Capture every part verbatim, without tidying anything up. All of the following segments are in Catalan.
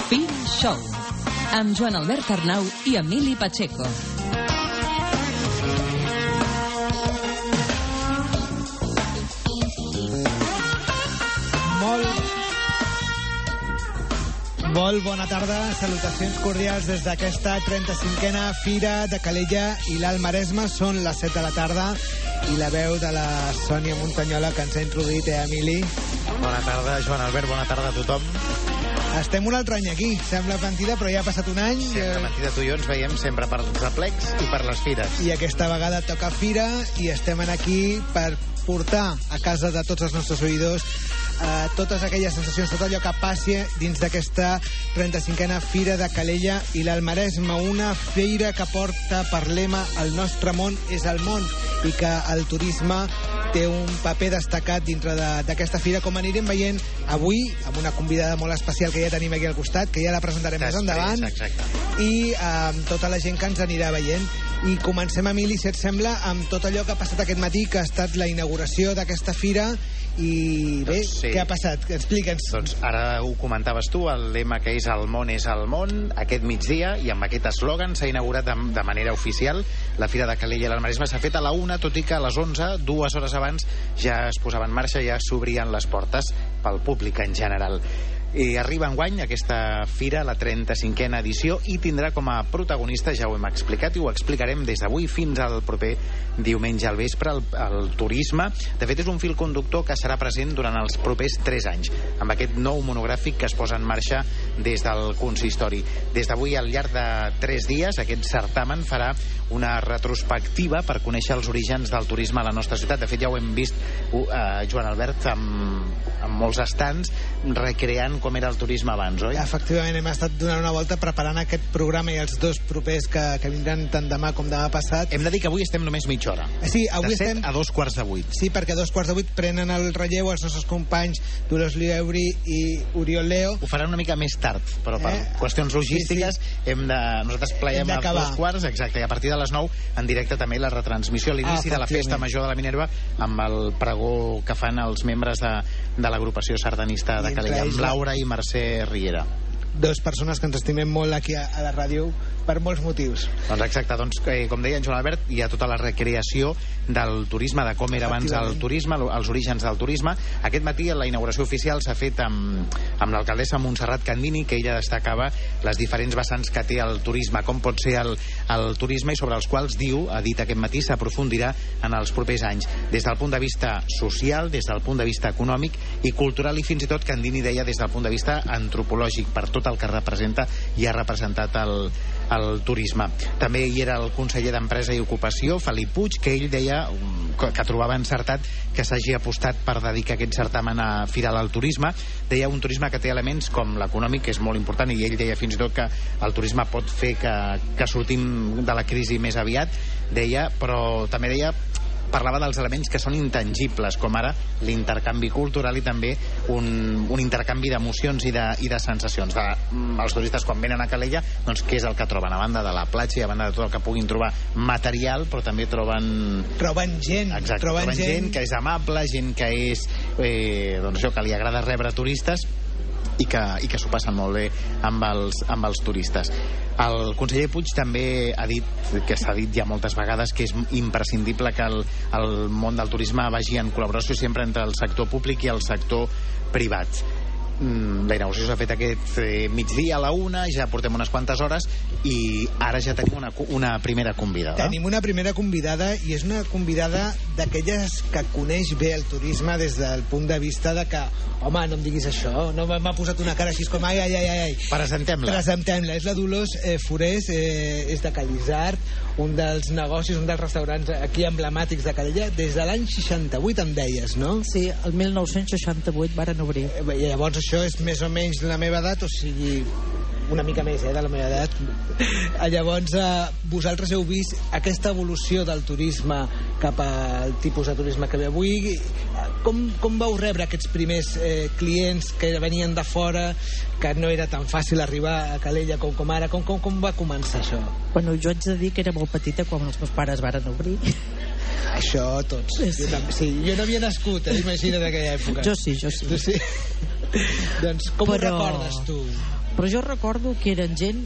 Fira Show, amb Joan Albert Arnau i Emili Pacheco. Molt, molt bona tarda, salutacions cordials des d'aquesta trenta-cinquena Fira de Calella i l'Alt Maresme. Són les set de la tarda i la veu de la Sònia Montanyola que ens ha introduït, eh, Emili? Bona tarda, Joan Albert, bona tarda a tothom. Estem un altre any aquí, sembla mentida, però ja ha passat un any. Sembla mentida, tu i jo ens veiem sempre per els aplecs i per les fires. I aquesta vegada toca Fira i estem aquí per portar a casa de tots els nostres oïdors eh, totes aquelles sensacions, tot allò que passi dins d'aquesta trenta-cinquena Fira de Calella i l'Alt Maresme, una fira que porta per lema el nostre món és el món i que el turisme té un paper destacat dintre d'aquesta fira, com anirem veient avui amb una convidada molt especial que ja tenim aquí al costat, que ja la presentarem més endavant, exacte. I amb eh, tota la gent que ens anirà veient. I comencem, Emili, si et sembla, amb tot allò que ha passat aquest matí, que ha estat la inauguració d'aquesta fira. I bé, doncs sí. Què ha passat? Explica'ns. Doncs ara ho comentaves tu, el lema que és el món és el món, aquest migdia, i amb aquest eslògan s'ha inaugurat de, de manera oficial la Fira de Calella i l'Alt Maresme. S'ha fet a la una, tot i que a les onze, dues hores abans, ja es posava en marxa, ja s'obrien les portes pel públic en general. I arriba enguany aquesta fira, la trenta-cinquena edició, i tindrà com a protagonista, ja ho hem explicat i ho explicarem des d'avui fins al proper diumenge al vespre, el, el turisme. De fet, és un fil conductor que serà present durant els propers tres anys, amb aquest nou monogràfic que es posa en marxa des del consistori. Des d'avui, al llarg de tres dies, aquest certamen farà una retrospectiva per conèixer els orígens del turisme a la nostra ciutat. De fet, ja ho hem vist, uh, Joan Albert, amb, amb molts estants, recreant com era el turisme abans, oi? Efectivament, hem estat donant una volta preparant aquest programa i els dos propers que, que vindran tant demà com demà passat. Hem de dir que avui estem només mitja hora. Sí, avui de set estem... a dos quarts de vuit. Sí, perquè a dos quarts de vuit prenen el relleu els nostres companys Dolors Lieuri i Oriol Leo. Ho faran una mica més tard, però per eh? qüestions logístiques sí, sí. hem de... Nosaltres pleiem a dos quarts, exacte, i a partir de les nou en directe també la retransmissió, l'inici ah, de la Festa Major de la Minerva amb el pregó que fan els membres de, de l'agrupació sardanista de Calella, amb Laura i Mercè Riera. Dos persones que ens estimem molt aquí a, a la ràdio per molts motius. Doncs exacte, doncs, eh, com deia en Joan Albert, hi ha tota la recreació del turisme, de com era abans el turisme, els orígens del turisme. Aquest matí la inauguració oficial s'ha fet amb, amb l'alcaldessa Montserrat Candini, que ella destacava les diferents vessants que té el turisme, com pot ser el, el turisme, i sobre els quals diu, ha dit aquest matí, s'aprofundirà en els propers anys, des del punt de vista social, des del punt de vista econòmic i cultural, i fins i tot Candini deia des del punt de vista antropològic, per tot el que representa i ha representat el, el turisme. També hi era el conseller d'Empresa i Ocupació, Felip Puig, que ell deia que, que trobava encertat que s'hagi apostat per dedicar aquest certamen a Firal al turisme. Deia un turisme que té elements com l'econòmic, que és molt important, i ell deia fins i tot que el turisme pot fer que, que sortim de la crisi més aviat, deia, però també deia parlava dels elements que són intangibles, com ara l'intercanvi cultural i també un, un intercanvi d'emocions i, de, i de sensacions. De, els turistes, quan venen a Calella, doncs què és el que troben? A banda de la platja i a banda de tot el que puguin trobar material, però també troben... Troben gent. Exacte, troben, troben gent, gent que és amable, gent que és... Eh, doncs això, que li agrada rebre turistes i que, i que s'ho passen molt bé amb els, amb els turistes. El conseller Puig també ha dit, que s'ha dit ja moltes vegades, que és imprescindible que el, el món del turisme vagi en col·laboració sempre entre el sector públic i el sector privat. La inauguració s'ha fet aquest eh, migdia a la una, ja portem unes quantes hores i ara ja tenim una, una primera convidada. Tenim una primera convidada i és una convidada d'aquelles que coneix bé el turisme des del punt de vista de que, home, no em diguis això, no m'ha posat una cara així com ai, ai, ai, ai. Presentem-la. Presentem-la. És la Dolors eh, Forés, eh, és de Calisart, un dels negocis, un dels restaurants aquí emblemàtics de Calella, des de l'any seixanta-vuit em deies, no? Sí, el mil nou-cents seixanta-vuit varen obrir. Eh, I llavors això és més o menys de la meva edat, o sigui, una mica més, eh, de la meva edat. Llavors, eh, vosaltres heu vist aquesta evolució del turisme cap al tipus de turisme que ve avui. Com, com vau rebre aquests primers eh, clients que venien de fora, que no era tan fàcil arribar a Calella com, com ara? Com, com, com va començar això? Bueno, jo haig de dir que era molt petita quan els meus pares varen obrir. Això tots. Sí. Jo, també, sí, jo no havia nascut, eh, imagina't, en aquella època. Jo sí, jo sí. Tu sí? Doncs com Però... ho recordes tu? però jo recordo que eren gent,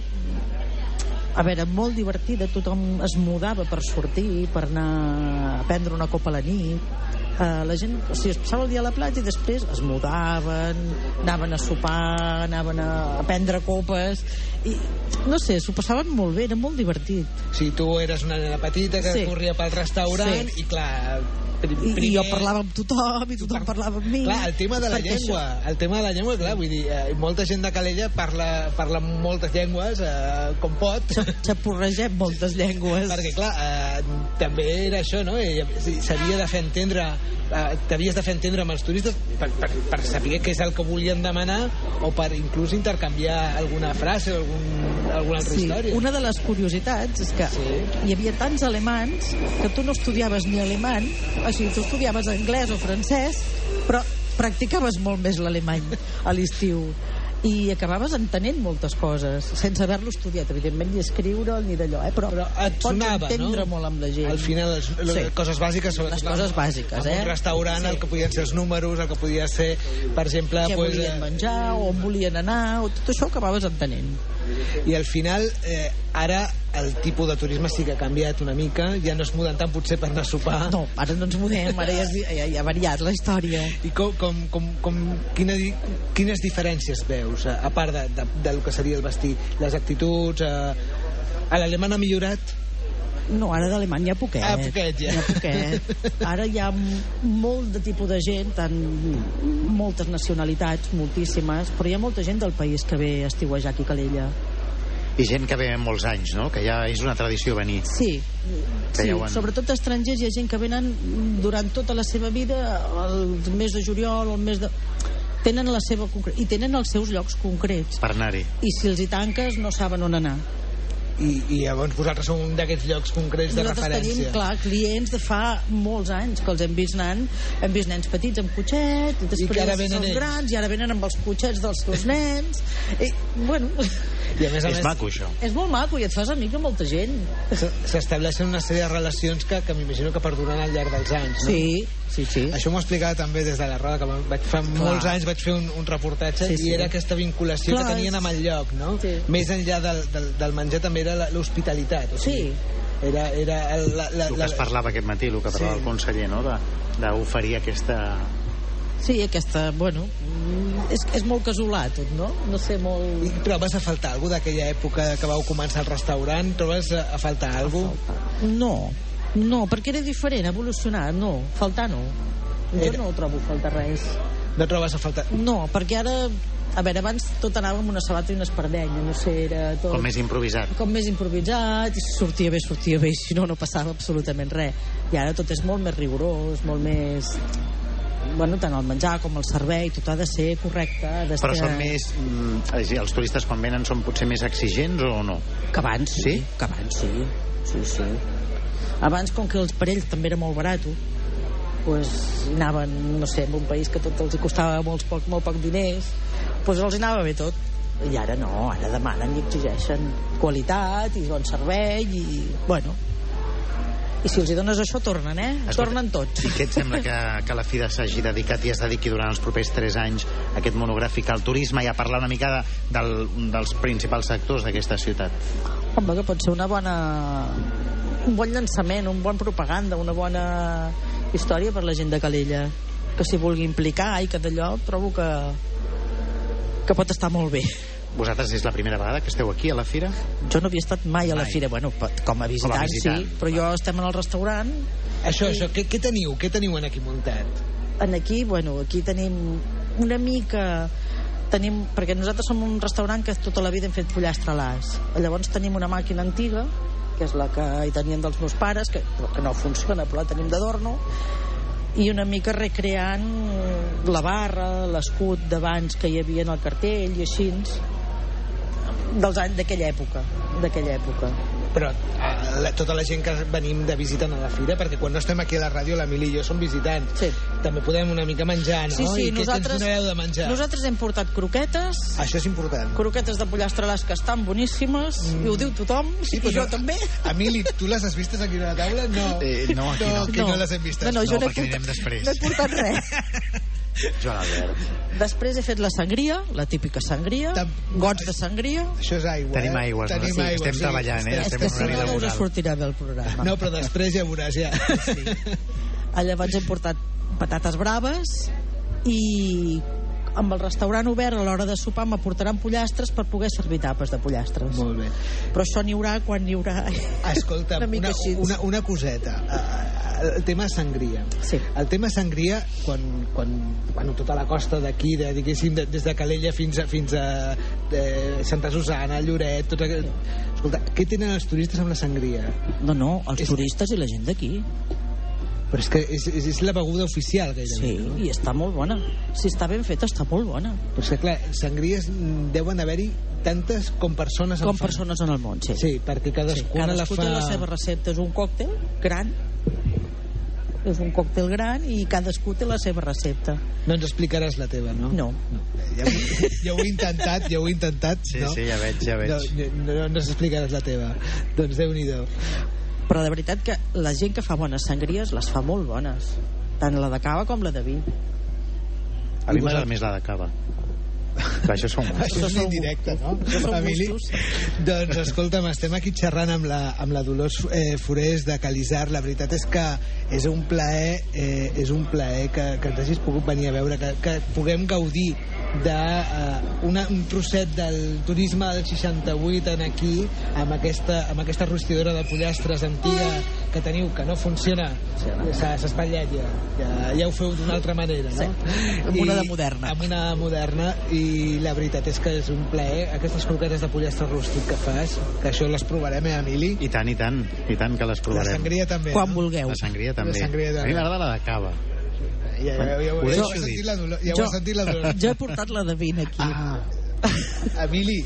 a veure, molt divertida, tothom es mudava per sortir, per anar a prendre una copa a la nit. Uh, la gent, o sigui, es passava el dia a la platja i després es mudaven, anaven a sopar, anaven a, a prendre copes i, no sé, s'ho passaven molt bé, era molt divertit. Sí, tu eres una nena petita que Sí. corria pel restaurant Sí. i clar... prim- I, primer- i jo parlava amb tothom i tothom parlava amb mi. Clar, el tema de la perquè llengua, el tema de la llengua, clar, vull dir, eh, molta gent de Calella parla, parla moltes llengües, eh, com pot, Això, xapurregem moltes llengües. perquè clar, eh, també era això, no? I, sí, s'havia de fer entendre, eh, t'havies de fer entendre amb els turistes per, per, per saber què és el que volien demanar o per inclús intercanviar alguna frase o algun, alguna altra Sí, història. una de les curiositats és que Sí. hi havia tants alemans que tu no estudiaves ni alemany, o sigui, tu estudiaves anglès o francès, però practicaves molt més l'alemany a l'estiu i acabaves entenent moltes coses sense haver-lo estudiat, evidentment, ni escriure ni d'allò, eh? però, Però et pots sonava, entendre no? molt amb la gent. Al final, les, les Sí. coses bàsiques... Les coses bàsiques, en eh? un restaurant, Sí. el que podien ser els números, el que podia ser, per exemple... Què pues, volien eh, menjar, o on volien anar, o tot això ho acabaves entenent. I al final, eh, ara el tipus de turisme sí que ha canviat una mica, ja no es muden tant potser per anar a sopar. No, ara no ens mudem, ara ja, és, ja, ja ha variat la història. I com, com, com, com, quina, di- quines diferències veus, a, a part de, de, del que seria el vestir, les actituds... Eh, a l'alemany ha millorat? No, ara d'alemany hi ha poquet. Ah, poquet, ja. Hi ha poquet. Ara hi ha m- molt de tipus de gent, tant moltes nacionalitats, moltíssimes, però hi ha molta gent del país que ve a estiuejar aquí a Calella. I gent que ve molts anys, no? Que ja és una tradició venir. Sí, Que sí, ja ho han- sobretot estrangers, hi ha gent que venen durant tota la seva vida, el mes de juliol, el mes de... Tenen la seva concre- i tenen els seus llocs concrets. Per anar-hi. I si els hi tanques no saben on anar. I, i llavors vosaltres sou un d'aquests llocs concrets de Nosaltres referència. tenim, clar, clients de fa molts anys que els hem vist anant, hem vist nens petits amb cotxet, i després que ara venen els ells. grans, i ara venen amb els cotxets dels seus nens. I, bueno, I a més a És més, maco, això. és molt maco i et fas amic amb molta gent. s- s'estableixen una sèrie de relacions que, que m'imagino que perduran al llarg dels anys, no? Sí, sí, sí. Això m'ho explicava també des de la roda, que vaig fa molts anys vaig fer un, un reportatge Sí, i sí. era aquesta vinculació Clar, que tenien amb el lloc, no? Sí. Més enllà del, del, del menjar també era la- l'hospitalitat. O sigui, Sí. Era, era el, la, la, El que es parlava aquest matí, el que parlava Sí. el conseller, no? De- d'oferir aquesta... Sí, aquesta, bueno, mm, és, és molt casolà tot, no? No sé, molt... I, però vas a faltar alguna d'aquella època que vau començar el restaurant? Trobes a, a faltar alguna cosa? No, no, perquè era diferent, ha evolucionat, no, faltar no. Jo Era- no trobo faltar res. No trobes a faltar? No, perquè ara, a veure, abans tot anava amb una sabata i una espardenya, no sé, era tot... Com més improvisat. com més improvisat, i si sortia bé, sortia bé, i si no, no passava absolutament res. I ara tot és molt més rigorós, molt més... Bueno, tant el menjar com el servei, tot ha de ser correcte. Ha de Però ser... són més... mm, Els turistes quan venen són potser més exigents o no? Que abans, sí. Sí? Que abans, sí. Sí, sí. Abans, com que els per ells també era molt barat, pues, anaven, no sé, en un país que tot els hi costava molts poc, molt poc diners, pues els hi anava bé tot. I ara no, ara demanen i exigeixen qualitat i bon servei i, bueno... I si els hi dones això, tornen, eh? Escolta, Tornen tots. I què et sembla que, que la Fira s'hagi dedicat i es dediqui durant els propers tres anys a aquest monogràfic al turisme i a parlar una mica de, del, dels principals sectors d'aquesta ciutat? Home, que pot ser una bona... un bon llançament, un bon propaganda, una bona història per la gent de Calella, que s'hi vulgui implicar i que d'allò trobo que que pot estar molt bé. Vosaltres és la primera vegada que esteu aquí a la Fira? Jo no havia estat mai a la Mai. Fira, bueno, pot- com a visitant, Com a visitant, sí, però jo estem en el restaurant. Això, això, què, què teniu? Què teniu en aquí muntat? En aquí, bueno, aquí tenim una mica... Tenim, perquè nosaltres som un restaurant que tota la vida hem fet pollastre a l'as. Llavors tenim una màquina antiga, que és la que hi tenien dels meus pares, que, però que no funciona, però la tenim d'adorno, i una mica recreant la barra, l'escut d'abans que hi havia en el cartell i així, dels anys d'aquella època, d'aquella època. Però eh, la, tota la gent que venim de visitant a la Fira, perquè quan no estem aquí a la ràdio, l'Emili i jo som visitants. Sí. També podem una mica menjar, no? Sí, sí, I què ens nosaltres, donareu de menjar? nosaltres hem portat croquetes, Això és important. croquetes de pollastre a l'as que estan boníssimes, mm. i ho diu tothom, Sí, i però jo no- també. Emili, tu les has vistes aquí a la taula? No, Eh, no, aquí no. que no, les hem vistes. No, no, jo No, no, he perquè anirem portat, després. no he portat res. Joan Albert. Després he fet la sangria, la típica sangria, Tam- gots de sangria. Això és aigua, Tenim eh? aigües, no? Tenim Sí, aigua, estem treballant, eh? És Estem que en si una vida no, no us laboral. sortirà bé el programa. No, però després ja veuràs, ja. Ah, Llavors hem portat patates braves i amb el restaurant obert a l'hora de sopar m'aportaran pollastres per poder servir tapes de pollastres. Molt bé. Però això n'hi haurà quan n'hi haurà. Escolta, Una mica una, així. una, una coseta. Uh, el tema sangria. Sí. El tema sangria, quan, quan bueno, tota la costa d'aquí, de, diguéssim, de, des de Calella fins a, fins a de Santa Susana, Lloret, tot aquest... Escolta, què tenen els turistes amb la sangria? No, no, els És- turistes i la gent d'aquí. Però és que és, és, és la beguda oficial, gairebé. Sí, No? i està molt bona. Si està ben feta, està molt bona. Però és que, clar, sangries mm, deuen haver-hi tantes com persones en Com fan. persones en el món, sí. Sí, perquè cadascuna sí, la cadascú fa... té la seva recepta. És un còctel gran. És un còctel gran i cadascú té la seva recepta. No ens explicaràs la teva, no? No. Ja ho, ja ho he intentat, ja ho he intentat, Sí, no? sí, ja veig, ja veig. No, no, no ens explicaràs la teva. Doncs Déu-n'hi-do. Però de veritat que la gent que fa bones sangries les fa molt bones. Tant la de cava com la de vi. A mi m'agrada més la de cava. Clar, això són Això és Això un són indirecte, no? gustos. Això són Emili? gustos. Doncs escolta'm, estem aquí xerrant amb la, amb la Dolors eh, Forés de Calisar. La veritat és que és un plaer, eh, és un plaer que, que ens hagis pogut venir a veure, que, que puguem gaudir de uh, una, un trosset del turisme del seixanta-vuit en aquí, amb aquesta, amb aquesta rostidora de pollastres antiga que teniu, que no funciona, s'ha s'ha espatllat ja. ja ja ho feu d'una altra manera, no? Sí, amb una de moderna. Amb una moderna, i la veritat és que és un plaer aquestes croquetes de pollastre rústic que fas, que això les provarem, eh, Emili? I tant, i tant, i tant que les La provarem. sangria també, Quan no? vulgueu. La sangria també. La sangria també. A mi m'agrada la de cava. Ja, ja, ja, ja, Ho ja, deixo ho he sentit dit. la Dolors, ja ho Jo- he sentit la Dolors. Jo he portat la de vin aquí. Ah, Emili.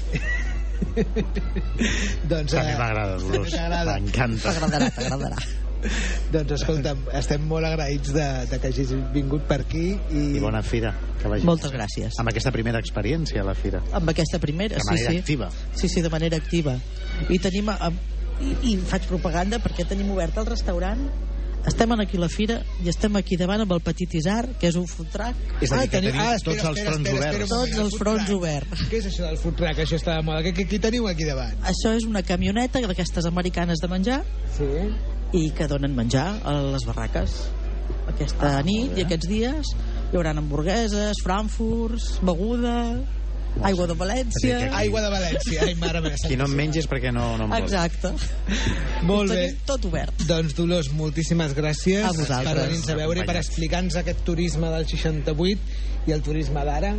doncs, També eh, m'agrada, Dolors. t'agrada. M'encanta. T'agradarà, t'agradarà. Doncs escolta'm, estem molt agraïts de, de que hagis vingut per aquí i, I bona fira, que vagi. Moltes gràcies. Amb aquesta primera experiència a la fira. Amb aquesta primera, De sí, manera sí. activa. Sí, sí, de manera activa. I tenim... eh, I, i faig propaganda perquè tenim obert el restaurant. Estem aquí a la fira i estem aquí davant amb el Petit Isar, que és un food truck. És a dir, que teniu- tenim espera, tots els espera, fronts espera, oberts. espera un moment, Tots el els food fronts truck. oberts. Què és això del food truck? Això està de moda. Què, què, què teniu aquí davant? Això és una camioneta d'aquestes americanes de menjar Sí. i que donen menjar a les barraques. Aquesta Ah, nit i aquests dies hi haurà hamburgueses, frankfurts, beguda, aigua de València... O sigui que Aigua de València. Ai, mare meva. Qui no em mengi és perquè no, no em vol. Exacte. Molt Ho bé. tenim tot obert. Doncs, Dolors, moltíssimes gràcies A vosaltres. per venir-nos a veure i per explicar-nos aquest turisme del seixanta-vuit i el turisme d'ara,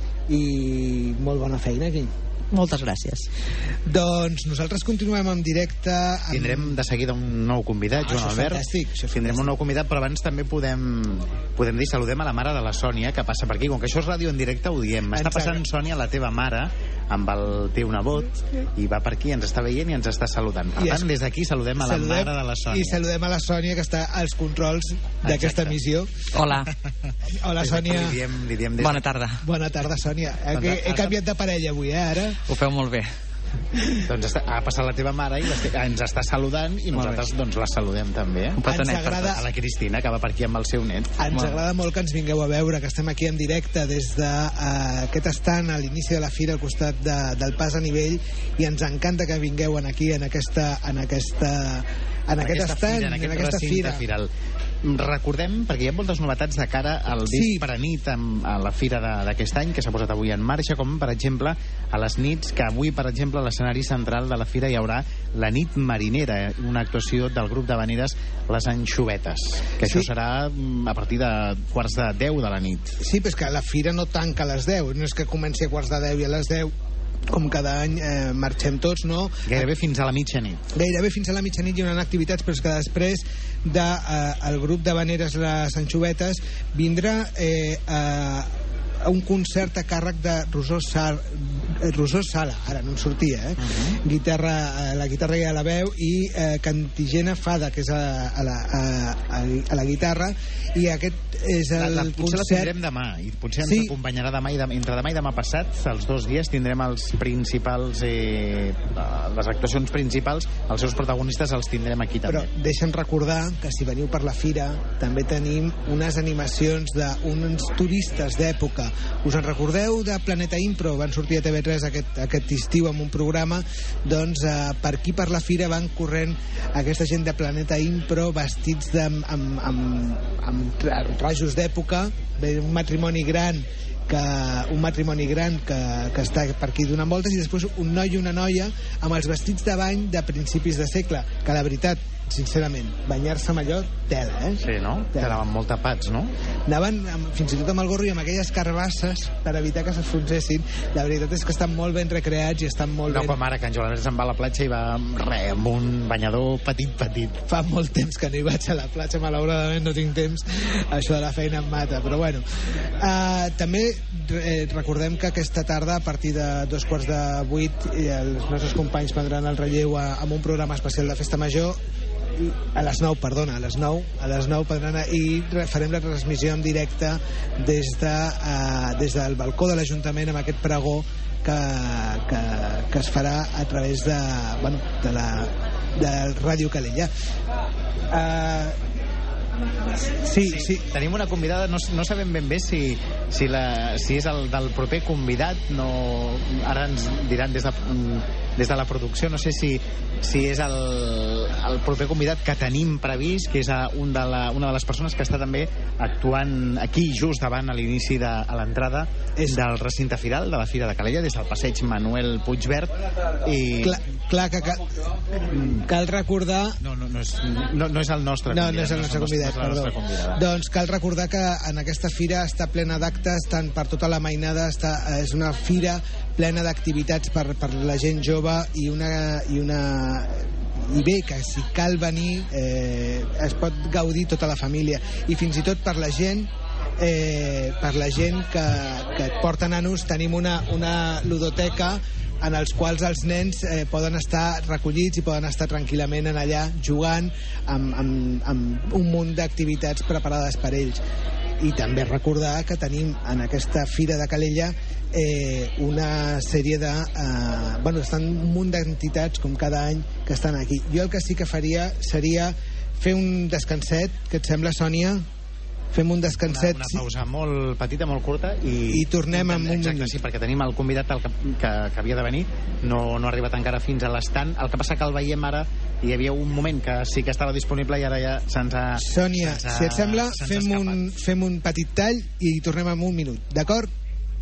i molt bona feina aquí. Moltes gràcies. Doncs nosaltres continuem en directe amb... Tindrem de seguida un nou convidat, Ah, Joan això és Albert. fantàstic, això és Tindrem fantàstic. un nou convidat, però abans també podem, podem dir, saludem a la mare de la Sònia, que passa per aquí. Com que això és ràdio en directe, ho diem. Està Ens passant, agrada. Sònia, la teva mare, amb el teu nebot, i va per aquí, ens està veient i ens està saludant. Per I tant, es- des d'aquí saludem a la Saludem- mare de la Sònia. I saludem a la Sònia, que està als controls d'aquesta Exacte. missió. Hola, Hola, Des d'aquí Sònia. Li diem, li diem des... bona tarda. Bona tarda, Sònia. He, Bona he tarda. canviat de parella avui, eh, ara? Ho feu molt bé. Doncs està, ha passat la teva mare i l'estic- ens està saludant i Molt nosaltres doncs, la saludem també. Un petonet Ens per agrada- A la Cristina, que va per aquí amb el seu net. Ens Molt bé. agrada molt que ens vingueu a veure, que estem aquí en directe des d'aquest uh, estant a l'inici de la fira al costat de, del pas a nivell, i ens encanta que vingueu en aquí en aquesta en aquesta en, En aquest aquesta estant, fira, en aquest en aquesta recinte fira. firal. Recordem, perquè hi ha moltes novetats de cara al Sí. vespre nit amb, a la fira de- d'aquest any, que s'ha posat avui en marxa, com per exemple a les nits, que avui per exemple a l'escenari central de la fira hi haurà la nit marinera, eh, una actuació del grup de veneres Les Anxovetes, que Sí. això serà mm, a partir de quarts de deu de la nit. Sí, però és que la fira no tanca a les deu, no és que comenci a quarts de deu i a les deu, com cada any eh, marxem tots, no? Gairebé fins a la mitjanit. Gairebé fins a la mitjanit hi haurà activitats, però és que després del de, eh, el grup de veneres Les Anxovetes vindrà eh, a, a un concert a càrrec de Rosó Sar, Rosó Sala, ara no em sortia, eh? Uh-huh. Guitarra, eh, la guitarra i a la veu, i eh, Cantigena Fada, que és a, a, la, a, a la guitarra, i aquest és el la, la, potser concert... la tindrem demà, i potser ens sí. acompanyarà demà, i demà, entre demà i demà passat, els dos dies tindrem els principals, eh, les actuacions principals, els seus protagonistes els tindrem aquí també. Però deixa'm recordar que si veniu per la fira també tenim unes animacions d'uns turistes d'època. Us en recordeu de Planeta Impro? Van sortir a T V tres aquest, aquest estiu amb un programa. Doncs eh, per aquí per la fira van corrent aquesta gent de Planeta Impro vestits de, amb, amb, amb rajos d'època, un matrimoni gran que, un matrimoni gran que, que està per aquí donant voltes, i després un noi i una noia amb els vestits de bany de principis de segle, que la veritat, sincerament, banyar-se amb allò, tela, eh? Sí, no? Tela. Anaven molt tapats, no? Anaven amb, fins i tot amb el gorro i amb aquelles carbasses per evitar que s'enfonsessin. La veritat és que estan molt ben recreats i estan molt no, ben... No, com ara, que en Joan Albert se'n va a la platja i va re, amb un banyador petit, petit. Fa molt temps que no hi vaig a la platja, malauradament no tinc temps, això de la feina em mata, però bueno. Uh, també eh, recordem que aquesta tarda, a partir de dos quarts de vuit, els nostres companys prendran el relleu a, amb un programa especial de Festa Major, a les nou, perdona, a les nou, a les nou Pedrana, i farem la transmissió en directe des, de, uh, des del balcó de l'Ajuntament amb aquest pregó que, que, que es farà a través de, bueno, de la de Ràdio Calella. Uh, Sí, sí, sí. Tenim una convidada, no, no sabem ben bé si, si, la, si és el del proper convidat, no, ara ens diran des de, des de la producció, no sé si, si és el, el proper convidat que tenim previst, que és a un de la, una de les persones que està també actuant aquí, just davant a l'inici de a l'entrada és... del recinte firal de la Fira de Calella, des del passeig Manuel Puigverd. I... Clar, clar que cal, cal recordar... No, no, no, és, no, no és el nostre no, convidat. No, és el nostre convidat. Perdó. Doncs cal recordar que en aquesta fira està plena d'actes, tant per tota la mainada, està, és una fira plena d'activitats per, per la gent jove i una, i una i bé, que si cal venir eh, es pot gaudir tota la família, i fins i tot per la gent eh, per la gent que, que porta nanos, tenim una, una ludoteca en els quals els nens eh, poden estar recollits i poden estar tranquil·lament en allà jugant amb, amb, amb un munt d'activitats preparades per ells. I també recordar que tenim en aquesta Fira de Calella eh, una sèrie de... Eh, bueno, estan un munt d'entitats com cada any que estan aquí. Jo el que sí que faria seria fer un descanset, què et sembla, Sònia? Fem un descanset. Una, una pausa molt petita, molt curta, i, i tornem amb un exacte, minut. Sí, perquè tenim el convidat el que, que, que havia de venir, no, no ha arribat encara fins a l'estand. El que passa que el veiem ara, hi havia un moment que sí que estava disponible i ara ja se'ns ha... Sònia, se'ns ha, si et sembla, fem escapat. un, fem un petit tall i tornem en un minut, d'acord?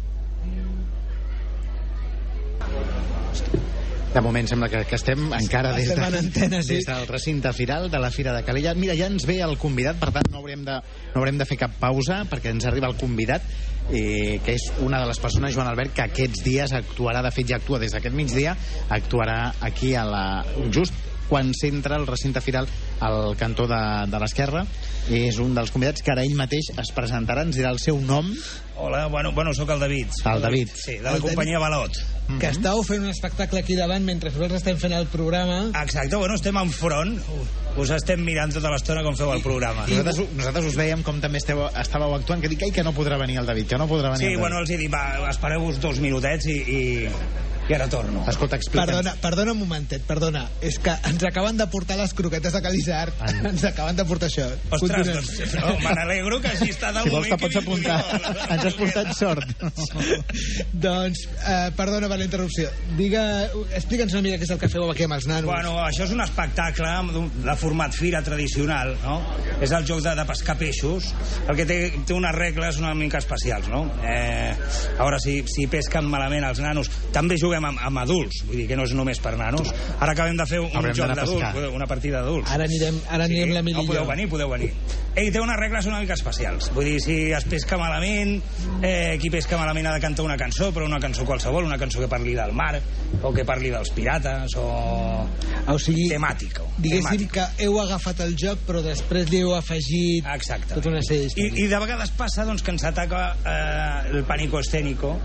De moment sembla que, que estem encara des, de, antena, sí. des del recinte firal de la Fira de Calella. Mira, ja ens ve el convidat, per tant no haurem de, no haurem de fer cap pausa perquè ens arriba el convidat, eh, que és una de les persones, Joan Albert, que aquests dies actuarà, de fet ja actua des d'aquest migdia, actuarà aquí a la, just quan s'entra el recinte firal al cantó de, de l'esquerra. És un dels convidats que ara ell mateix es presentarà, ens dirà el seu nom. Hola, bueno, bueno sóc el David. El David. Sí, de la el companyia David. Balot. Que mm-hmm. estàu fent un espectacle aquí davant mentre nosaltres estem fent el programa. Exacte, bueno, estem enfront. Us estem mirant tota l'estona com feu el programa. I, nosaltres, nosaltres us veiem com també esteu, estàveu actuant, que dic ai, que no podrà venir el David, que no podrà venir sí, el David. Bueno, els he dit, va, espereu-vos dos minutets i... i... i ara torno. Escolta, explica'ns. Perdona, perdona un momentet, perdona. És que ens acaben de portar les croquetes de Calisar. Ah. Ens acaben de portar això. Ostres, doncs, no, me n'alegro que hagi estat el si vols moment te pots apuntar. Ens has portat sort. Doncs, eh, perdona per la interrupció. Diga, explica'ns una mica què és el que feu aquí amb els nanos. Bueno, això és un espectacle de format fira tradicional, no? És el joc de, de pescar peixos, el que té, té unes regles una mica especials, no? Eh, a veure, si, si pesquen malament els nanos, també juguem Amb, amb adults, vull dir que no és només per nanos. Ara acabem de fer un Haurem joc d'adults, una partida d'adults. Ara anirem, ara sí, anirem la Mili. No, podeu venir, podeu venir. Ell té unes regles una mica especials. Vull dir, si es pesca malament, eh, qui pesca malament ha de cantar una cançó, però una cançó qualsevol, una cançó que parli del mar, o que parli dels pirates, o... O sigui, temàtic. Diguéssim temàtic. que heu agafat el joc, però després li heu afegit Exacte. tota una sèrie. I, I de vegades passa doncs, que ens ataca eh, el pànico escènico,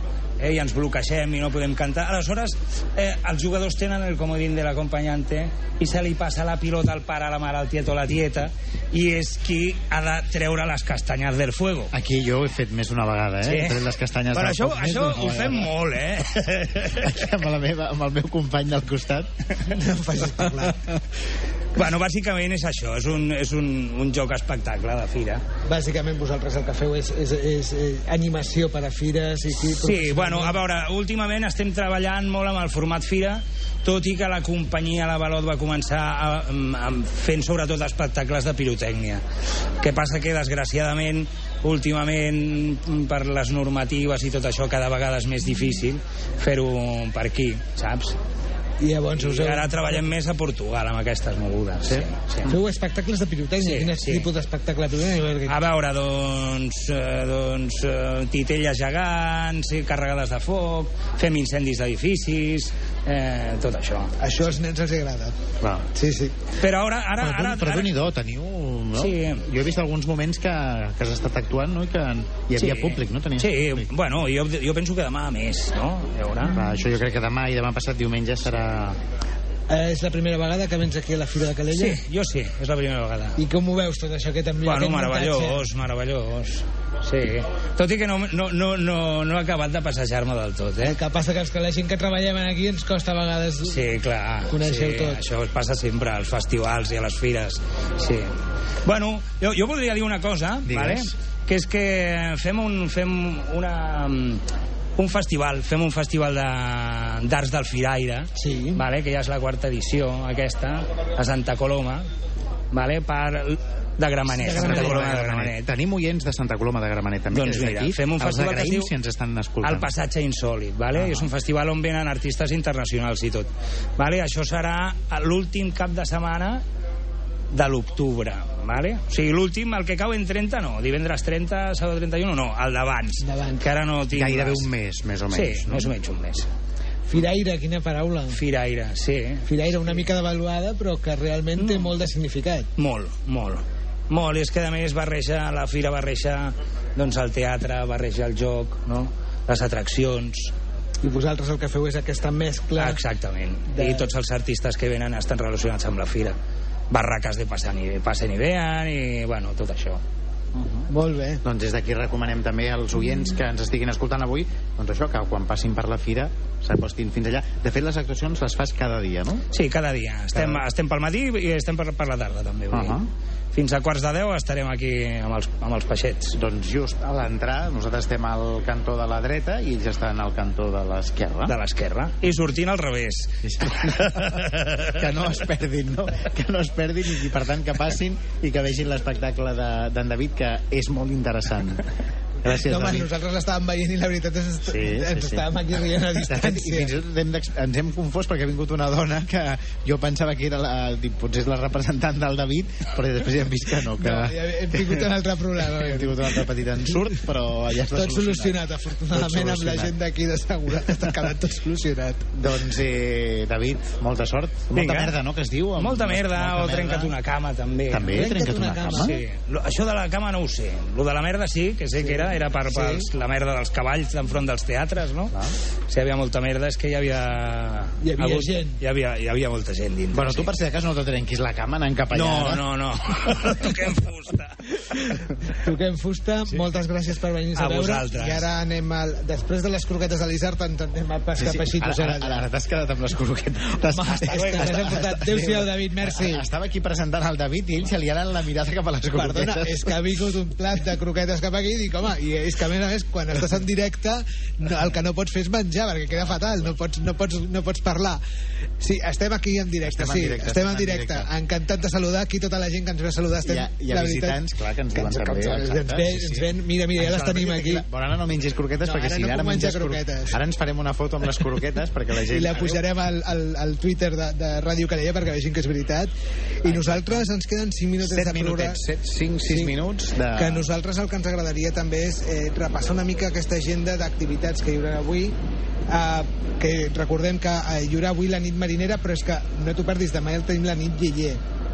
eh, i ens bloquegem i no podem cantar. Aleshores, eh, els jugadors tenen el comodín de l'acompanyante i se li passa la pilota al pare, a la mare, al tiet o la tieta, i és qui ha de treure les castanyes del fuego. Aquí jo ho he fet més d'una vegada, eh? Sí. He tret les castanyes Però del això, foc això més d'una ho fem vegada. molt, eh? Aquí amb, la meva, amb el meu company del costat. No em facis parlar. Bueno, bàsicament és això, és un, és un, un joc espectacle de fira. Bàsicament vosaltres el que feu és, és, és, és animació per a fires i aquí, Sí, bueno, a veure, últimament estem treballant molt amb el format fira, tot i que la companyia La Balot va començar a, a, fent sobretot espectacles de pirotècnia. Què passa que, desgraciadament, últimament, per les normatives i tot això, cada vegada és més difícil fer-ho per aquí, saps? I llavors us I heu... ara treballem més a Portugal amb aquestes mogudes. Sí, sí. Feu espectacles de pirotècnia. Sí, Quin sí. tipus d'espectacle de pirotècnia? A veure, doncs, eh, doncs eh, titelles gegants, eh, carregades de foc, fem incendis d'edificis, eh, tot això. Això als nens els agrada. Clar. Sí, sí. Però ara... ara, Però, ara, però ara... Déu-n'hi-do, teniu... No? Sí. Jo he vist alguns moments que, que has estat actuant, no? I que hi havia Sí. públic, no? Tenia Sí, públic. bueno, jo, jo penso que demà més, no? Hi haurà. Clar, això jo crec que demà i demà passat diumenge serà... Eh, és la primera vegada que vens aquí a la Fira de Calella? Sí, jo sí, és la primera vegada. I com ho veus tot això? Que també Bueno, meravellós, meravellós. Sí. Tot i que no, no, no, no, no he acabat de passejar-me del tot, eh? El que passa que, els que la gent que treballem aquí ens costa a vegades... Sí, clar. Coneixeu sí, tot. Això passa sempre als festivals i a les fires. Sí. Bueno, jo, jo voldria dir una cosa, Digues. vale? Que és que fem un, fem una, un festival, fem un festival de- d'arts del Firaire, Sí. vale? Que ja és la quarta edició, aquesta, a Santa Coloma, vale? Per, de Gramenet. De Santa Gramenet. Coloma de Gramenet. Tenim oients de Santa Coloma de Gramenet també. Doncs que des mira, d'aquí fem un els festival que es agraïm diu si ens estan escoltant. El Passatge Insòlid, vale? Ah. És un festival on venen artistes internacionals i tot. Vale? Això serà l'últim cap de setmana de l'octubre, vale? O sigui, l'últim, el que cau en trenta, no. Divendres trenta, sábado trenta i u, no. El d'abans. D'abans. Que ara no tinc... Gairebé les- un mes, més o menys. Sí, no? més o menys un mes. Firaire, quina paraula. Firaire, sí. Firaire, una mica devaluada, però que realment té molt de significat. Molt, molt. Molt, és que a més barreja, la fira barreja doncs el teatre, barreja el joc, no? Les atraccions. I vosaltres el que feu és aquesta mescla... Exactament. De- I tots els artistes que venen estan relacionats amb la fira. Barraques de passen i, passen i vean i, bueno, tot això. Molt bé. Doncs des d'aquí recomanem també als oients que ens estiguin escoltant avui, doncs això, que quan passin per la fira s'apostin fins allà. De fet, les actuacions les fas cada dia, no? Sí, cada dia. Estem, Cada- estem pel matí i estem per, per la tarda, també. Vull Ahà. dir. Fins a quarts de deu estarem aquí amb els, amb els peixets. Doncs just a l'entrar, nosaltres estem al cantó de la dreta i ells estan al cantó de l'esquerra. De l'esquerra. I sortint al revés. Que no es perdin, no? Que no es perdin i, per tant, que passin i que vegin l'espectacle de- d'en David, que és molt interessant. Gràcies, No, home, David. nosaltres l'estàvem veient i la veritat és que Sí, sí, ens sí. estàvem aquí rient a De fet, i distància. fins i tot hem d'ex- ens hem confós perquè ha vingut una dona que jo pensava que era la, potser és la representant del David, però després ja hem vist que no, que No, ja hem tingut un altre problema. hem tingut un altre petit ensurt, però ja està Tot solucionat, afortunadament, amb la gent d'aquí de seguretat està quedant tot solucionat. Doncs, eh, David, molta sort. Molta Vinga. merda, no?, que es diu. Amb- Molta merda, molta o trenca't merda. una cama, també. També, Trenca't trenca't una una cama. cama. Sí. Lo, això de la cama no ho sé. Lo de la merda sí, que sé sí. que era, era per, Sí. pels, la merda dels cavalls enfront dels teatres, no? Clar. Si hi havia molta merda és que hi havia... Hi havia gent. Hi havia, hi havia molta gent dins. Bueno, tu sí. per si de cas no te trenquis la cama anant cap allà. No, eh? no, no. Toquem fusta. Toquem fusta, sí. Moltes gràcies per venir a, A veure. vosaltres. I ara anem al... Després de les croquetes de l'Isart ens anem a pescar sí, sí. peixitos. Ara, ara, ara t'has quedat amb les croquetes. T'has- Home, està, està, està, està, adéu-siau, David, merci. Estava aquí presentant el David i ell se li ha anat la mirada cap a les croquetes. Perdona, és que ha vingut un plat de croquetes cap aquí i dic, home, i és que a més a més, quan estàs en directe, no, el que no pots fer és menjar, perquè queda fatal, no pots, no pots, no pots parlar. Sí, estem aquí en directe, Estem en sí, directe, estem en estem en directe. directe. Encantat de saludar aquí tota la gent que ens ve a saludar. Estem, Hi ha, hi ha la visitants, clar, que ens diuen ens, també. ens, exacte, ens, ve, sí, sí. ens ven, mira, mira, ja les tenim aquí. Però ara no mengis croquetes, No, perquè ara si no ara puc menjar menges cro- croquetes. Ara ens farem una foto amb les croquetes perquè la gent... I la pujarem al, al, al Twitter de, de Ràdio Calella perquè vegin que és veritat. I nosaltres ens queden cinc minuts set de programa. minutets, cinc, sis Sí. minuts de... Que a nosaltres el que ens agradaria també és eh, repassar una mica aquesta agenda d'activitats que hi haurà avui, eh, que recordem que eh, hi haurà avui la nit marinera, però és que no t'ho perdis, demà ja tenim la nit Lleller.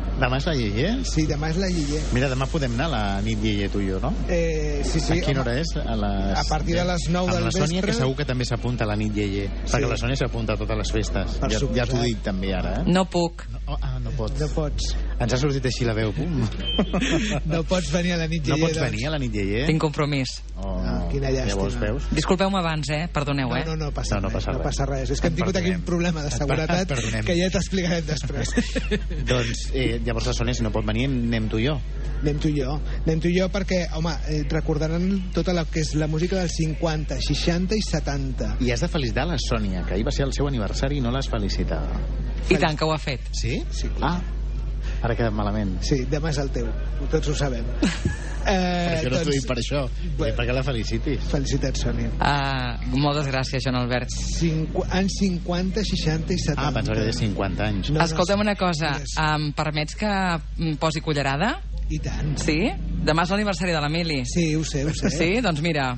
Demà és la Yeye? Sí, demà és la Yeye. Mira, demà podem anar a la nit Yeye, tu i jo, no? Eh, sí, sí. A quina hora és? A, les... a partir de les nou del vespre. Amb la Sònia, vespre... que segur que també s'apunta a la nit Yeye. Sí. Perquè la Sònia s'apunta a totes les festes. Per ja suposat. ja t'ho dic també ara, eh? No puc. No, oh, ah, no pots. No pots. Ens ha sortit així la veu, pum. No pots venir a la nit Yeye. No pots doncs. venir a la nit Yeye? Tinc compromís. Oh, Ah, quina llàstima. Llavors, veus? Disculpeu-me abans, eh? Perdoneu, No, eh? no, no passa, No, no res, passa no res. passa res. És que hem tingut aquí un problema de seguretat Perdonem. que ja t'explicarem després. Doncs, eh, llavors la Sònia, si no pot venir, anem tu i jo. Anem tu i jo. Anem tu i jo perquè, home, eh, recordaran tota la que és la música dels cinquanta, seixanta i setanta. I has de felicitar la Sònia, que ahir va ser el seu aniversari i no l'has felicitat. I tant que ho ha fet. Sí? Sí, clar. Ah, ara ha quedat malament. Sí, demà és el teu. Tots ho sabem. Eh, Per això no t'ho dic per això. Bé. Perquè la felicitis. Felicitats, Sònia. Uh, moltes gràcies, Joan Albert. Cinqu anys cinquanta, seixanta i setanta. Ah, pensava que de cinquanta anys. No, no, Escolta'm una cosa, digues. em permets que em posi cullerada? I tant. Sí? Demà és l'aniversari de l'Emili. Sí, ho sé, ho sé. Sí? Doncs mira...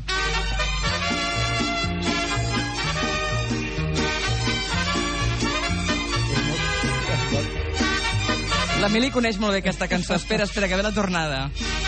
L'Emili coneix molt bé aquesta cançó. Espera, espera, que ve la tornada.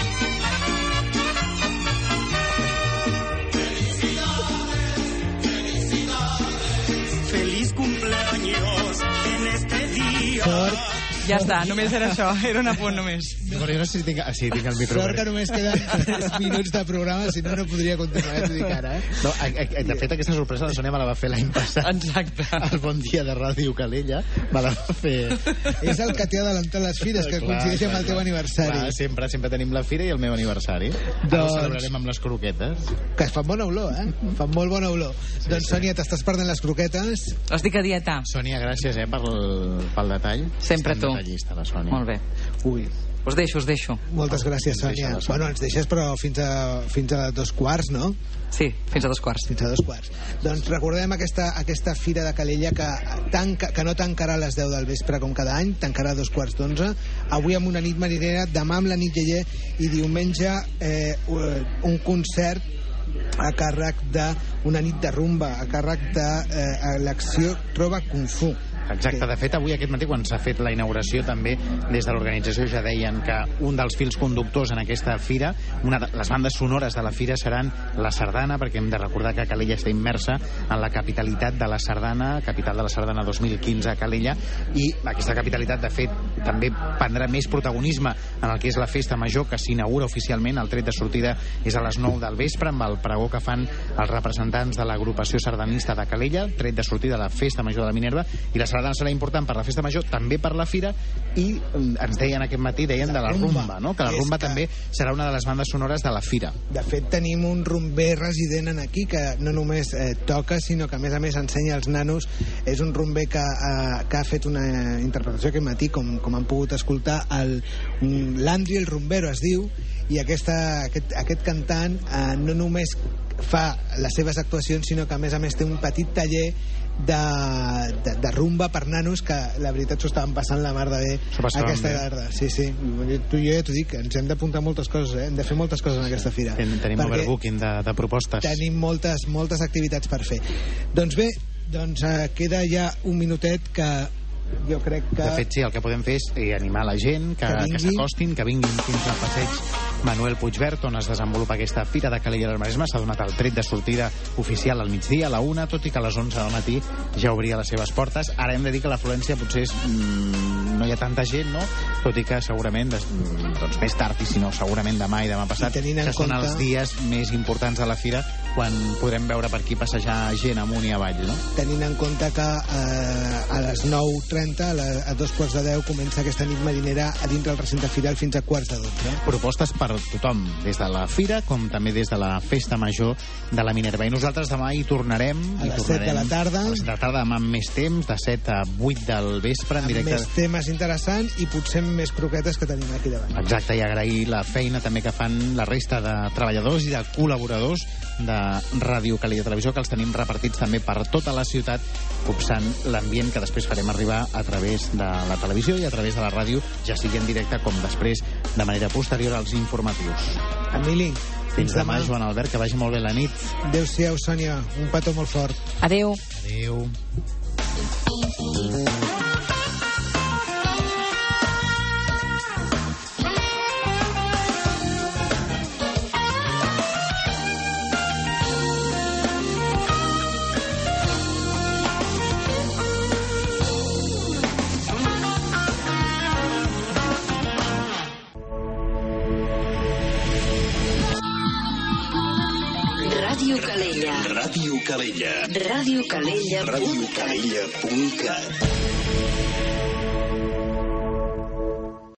Feliz cumpleaños en este día. Sort, Ja està, només era això. Era un apunt només. Però jo no sé si tinc, ah, sí, tinc el micro. sort que només queden tres minuts de programa, si no, no podria continuar, ja t'ho dic ara. Eh? No, a, a, de fet, aquesta sorpresa la Sònia me la va fer l'any passat. Exacte. El Bon Dia de Ràdio Calella me la va fer... És el que t'ha adelantat les fires, que Clar, coincideix amb clar, el teu clar. aniversari. Clar, sempre, sempre tenim la fira i el meu aniversari. Ara Doncs- ho celebrarem amb les croquetes. Que fan bona olor, eh? Fan molt bona olor. Sí, doncs, Sònia, t'estàs perdent les croquetes. Estic a dieta. Sònia, gràcies eh, pel, pel detall. Sempre Està tu. detallista, la Sònia. Molt bé. Ui, Us deixo, us deixo. moltes gràcies, Ens deixa Sònia. la Sònia. Bueno, ens deixes, però fins a, fins a dos quarts, no? Sí, fins a dos quarts. Fins a dos quarts. Doncs recordem aquesta, aquesta fira de Calella que, tanca, que no tancarà a les deu del vespre com cada any, tancarà a dos quarts d'onze. Avui amb una nit marinera, demà amb la nit Yeye i diumenge eh, un concert a càrrec d'una nit de rumba, a càrrec de eh, l'acció Trova Kung Fu. Exacte, de fet avui aquest matí quan s'ha fet la inauguració també des de l'organització ja deien que un dels fils conductors en aquesta fira, una de les bandes sonores de la fira seran la sardana, perquè hem de recordar que Calella està immersa en la capitalitat de la sardana, capital de la sardana dos mil quinze a Calella, i aquesta capitalitat de fet també prendrà més protagonisme en el que és la festa major que s'inaugura oficialment. El tret de sortida és a les nou del vespre amb el pregó que fan els representants de l'agrupació sardanista de Calella, tret de sortida de la festa major de la Minerva, i la sardana serà important per la festa major, també per la fira, i ens deien aquest matí, deien de la rumba, no? Que la És rumba que- també serà una de les bandes sonores de la fira. De fet, tenim un rumber resident en aquí que no només eh, toca, sinó que a més a més ensenya als nanos. És un rumber que, eh, que ha fet una interpretació aquest matí, com, com han pogut escoltar, el, l'Andri el Rumbero es diu, i aquesta, aquest, aquest cantant eh, no només fa les seves actuacions, sinó que a més a més té un petit taller de, de, de rumba per nanos que la veritat s'ho estaven passant la mar de bé S'ho passaven aquesta bé. tarda. Sí, sí. Tu i jo ja t'ho dic, ens hem d'apuntar moltes coses, eh? Hem de fer moltes coses en aquesta fira. Ten, tenim Perquè overbooking de, de propostes. tenim moltes, moltes activitats per fer. Doncs bé, doncs eh, queda ja un minutet que jo crec que... De fet, sí, el que podem fer és eh, animar la gent que, Que que vingui. s'acostin, que vinguin fins al passeig Manuel Puigvert, on es desenvolupa aquesta fira de Calella del Maresme. S'ha donat el tret de sortida oficial al migdia, a la una, tot i que a les onze del matí ja obria les seves portes. Ara hem de dir que l'afluència potser és, mm, no hi ha tanta gent, no? Tot i que segurament des, doncs més tard, i si no, segurament demà i demà passat, I tenint en que són compte- els dies més importants de la fira, quan podrem veure per aquí passejar gent amunt i avall, no? Tenint en compte que eh, a les nou trenta, a, la, a dos quarts de deu, comença aquesta nit marinera a dintre del recinte firal fins a quarts de dotze. Propostes per tothom, des de la fira com també des de la festa major de la Minerva. I nosaltres demà hi tornarem. A hi les tornarem set de la tarda. A les set de la tarda, demà amb més temps, de set a vuit del vespre, en Amb directe. més temes interessants i potser amb més croquetes que tenim aquí davant. Exacte, i agrair la feina també que fan la resta de treballadors i de col·laboradors de Ràdio Calella Televisió, que els tenim repartits també per tota la ciutat, copsant l'ambient que després farem arribar a través de la televisió i a través de la ràdio, ja sigui en directe com després, de manera posterior als informatius. Emili, Fins demà, Joan Albert, que vagi molt bé la nit. Adéu-siau, Sònia. Un petó molt fort. Adéu. Adéu. Ràdio Calella. Ràdio Calella. Ràdio Calella. ràdio calella punt cat.